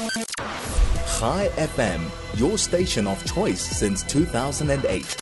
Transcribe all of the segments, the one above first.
Chai FM, your station of choice since 2008.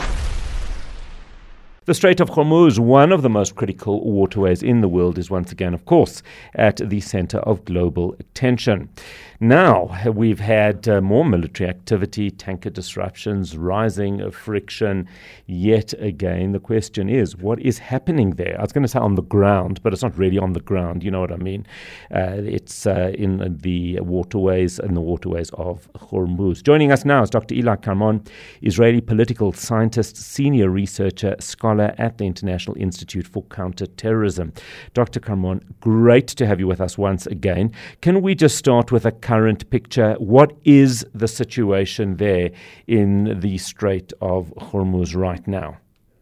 The Strait of Hormuz, one of the most critical waterways in the world, is once again, of course, at the center of global attention. Now, we've had more military activity, tanker disruptions, rising friction. Yet again, the question is, what is happening there? I was going to say on the ground, but it's not really on the ground. You know what I mean? It's in the waterways of Hormuz. Joining us now is Dr. Eli Carmon, Israeli political scientist, senior researcher, scholar at the International Institute for Counterterrorism. Dr. Carmon, great to have you with us once again. Can we just start with a current picture? What is the situation there in the Strait of Hormuz right now?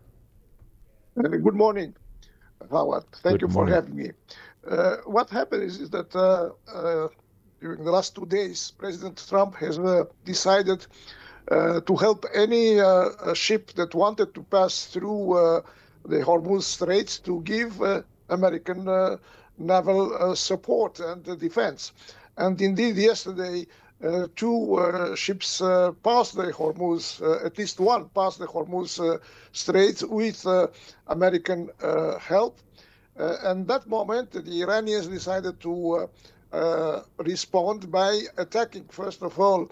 Good morning, Howard. Thank you for having me. What happened is that during the last 2 days, President Trump has decided to help any ship that wanted to pass through the Hormuz Straits to give American naval support and defense. And indeed, yesterday, two ships passed the Hormuz, at least one passed the Hormuz Straits with American help. And that moment, the Iranians decided to respond by attacking, first of all,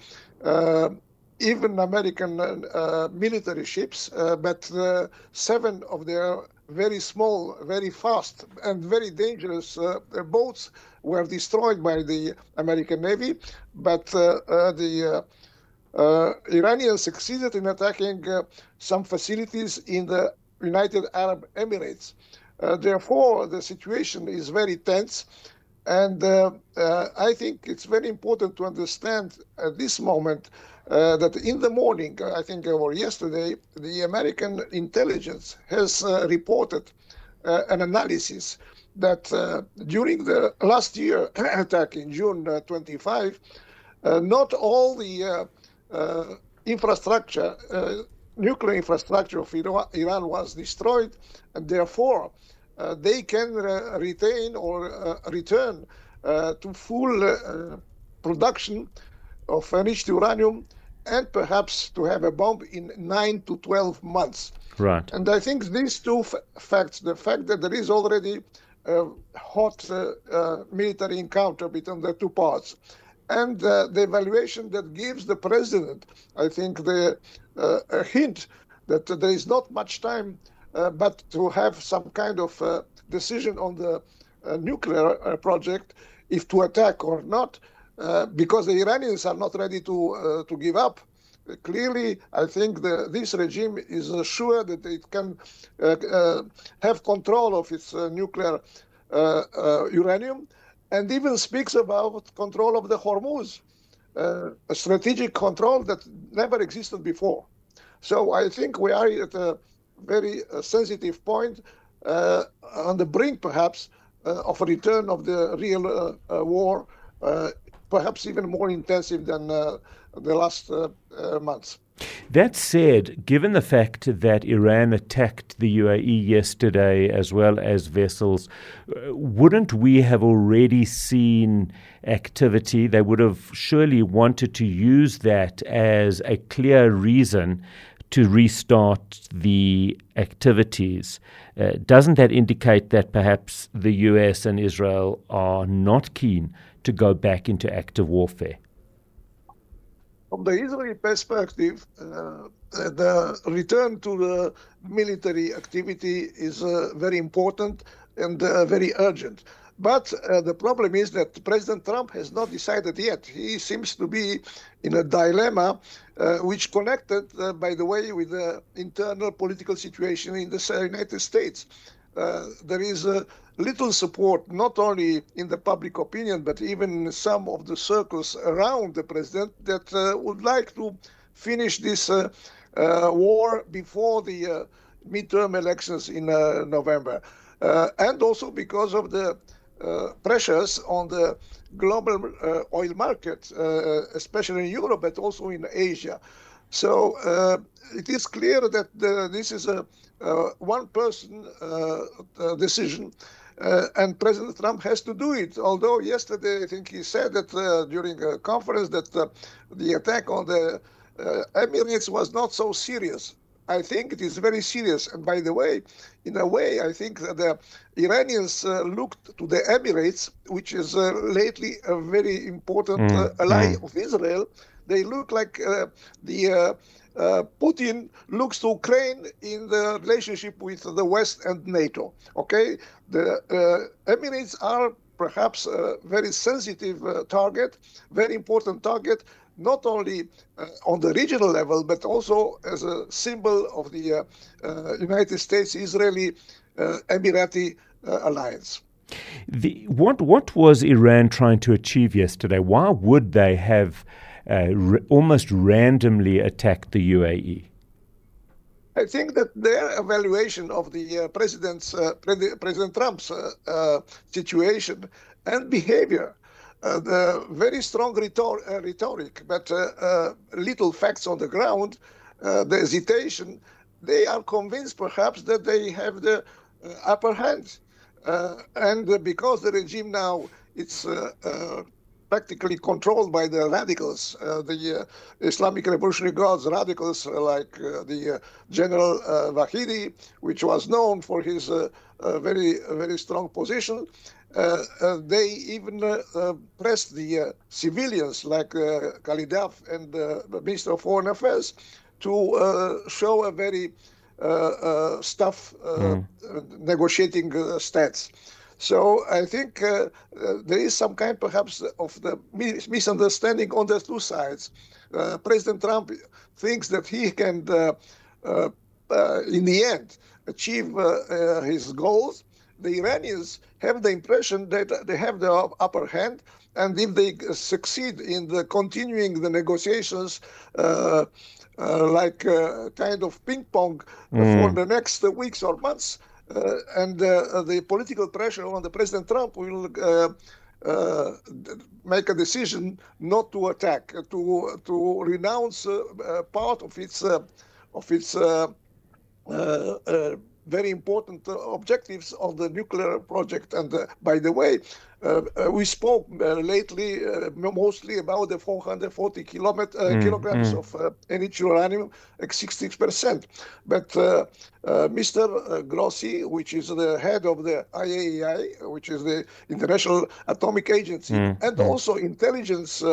even American military ships, but 7 of their very small, very fast, and very dangerous boats were destroyed by the American Navy. But the Iranians succeeded in attacking some facilities in the United Arab Emirates. Therefore, the situation is very tense. And I think it's very important to understand at this moment that in the morning, I think, or yesterday, the American intelligence has reported an analysis that during the last year attack in June 25, not all the infrastructure, nuclear infrastructure of Iran was destroyed, and therefore they can retain or return to full production of enriched uranium, and perhaps to have a bomb in 9 to 12 months. Right. And I think these two facts, the fact that there is already a hot military encounter between the two parts, and the evaluation that gives the president, I think, a hint that there is not much time but to have some kind of decision on the nuclear project, if to attack or not, because the Iranians are not ready to give up. Clearly, I think this regime is sure that it can have control of its nuclear uranium, and even speaks about control of the Hormuz, a strategic control that never existed before. So I think we are at a very sensitive point, on the brink, perhaps, of a return of the real war, perhaps even more intensive than the last months. That said, given the fact that Iran attacked the UAE yesterday as well as vessels, wouldn't we have already seen activity? They would have surely wanted to use that as a clear reason to restart the activities. Doesn't that indicate that perhaps the US and Israel are not keen to go back into active warfare? From the Israeli perspective, the return to the military activity is very important and very urgent. But the problem is that President Trump has not decided yet. He seems to be in a dilemma, which connected, by the way, with the internal political situation in the United States. There is little support, not only in the public opinion, but even in some of the circles around the president that would like to finish this war before the midterm elections in November. And also because of the pressures on the global oil market, especially in Europe, but also in Asia. So it is clear that this is a one-person decision, and President Trump has to do it. Although yesterday, I think he said that during a conference that the attack on the Emirates was not so serious. I think it is very serious. And by the way, in a way, I think that the Iranians looked to the Emirates, which is lately a very important ally of Israel. They look like Putin looks to Ukraine in the relationship with the West and NATO. Okay, the Emirates are perhaps a very sensitive target, very important target, not only on the regional level, but also as a symbol of the United States-Israeli Emirati alliance. What was Iran trying to achieve yesterday? Why would they have almost randomly attacked the UAE? I think that their evaluation of the President Trump's situation and behavior, the very strong rhetoric, but little facts on the ground, the hesitation, they are convinced perhaps that they have the upper hand. And because the regime now, it's practically controlled by the radicals, the Islamic Revolutionary Guard's radicals, like the General Wahidi, which was known for his very strong position. They even pressed the civilians like Khalidaf and the Minister of Foreign Affairs to show a very negotiating stance. So I think there is some kind perhaps of the misunderstanding on the two sides. President Trump thinks that he can, in the end, achieve his goals. The Iranians have the impression that they have the upper hand, and if they succeed in continuing the negotiations like kind of ping pong for the next weeks or months, and the political pressure on the President Trump will make a decision not to attack, to renounce part of its very important objectives of the nuclear project. And by the way, we spoke lately mostly about the 440 kilograms of enriched uranium, like 66%. But Mr. Grossi, which is the head of the IAEA, which is the International Atomic Agency, and also intelligence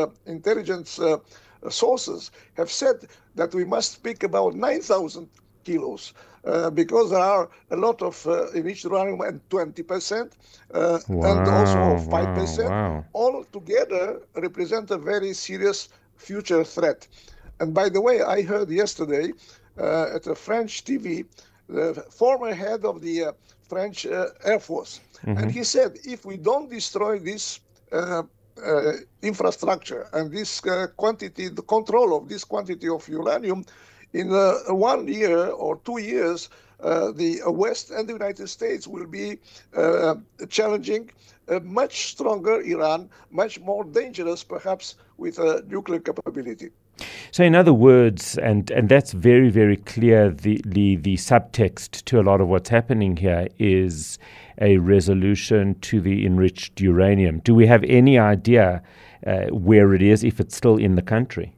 sources have said that we must speak about 9,000 kilos. Because there are a lot of enriched uranium and 20%, and also 5%, all together represent a very serious future threat. And by the way, I heard yesterday at a French TV, the former head of the French Air Force, and he said, if we don't destroy this infrastructure and this quantity, the control of this quantity of uranium, in 1 year or 2 years, the West and the United States will be challenging a much stronger Iran, much more dangerous, perhaps, with a nuclear capability. So in other words, and that's very, very clear, the subtext to a lot of what's happening here is a resolution to the enriched uranium. Do we have any idea where it is, if it's still in the country?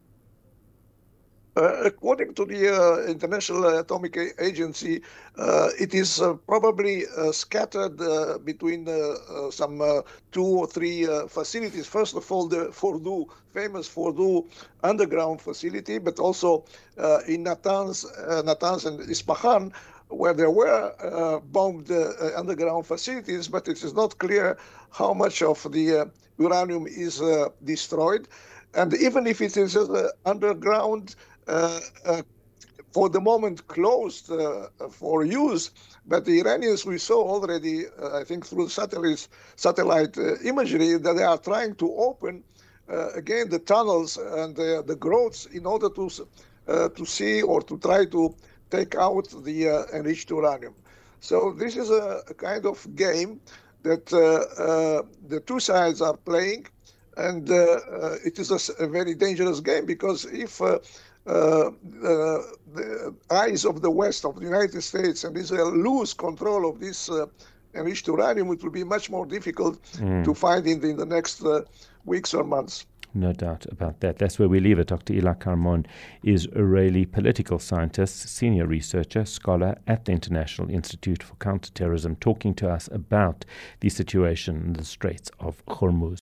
According to the International Atomic Agency, it is probably scattered between some 2 or 3 facilities. First of all, the famous Fordow underground facility, but also in Natanz and Isfahan, where there were bombed underground facilities, but it is not clear how much of the uranium is destroyed. And even if it is underground, for the moment closed for use, but the Iranians, we saw already, I think through satellite imagery, that they are trying to open again the tunnels and the growths in order to see or to try to take out the enriched uranium. So this is a kind of game that the two sides are playing, and it is a very dangerous game, because if the eyes of the West, of the United States and Israel, lose control of this enriched uranium, it will be much more difficult to find in the next weeks or months. No doubt about that. That's where we leave it. Dr. Ilan Carmon is Israeli political scientist, senior researcher, scholar at the International Institute for Counterterrorism, talking to us about the situation in the Straits of Hormuz.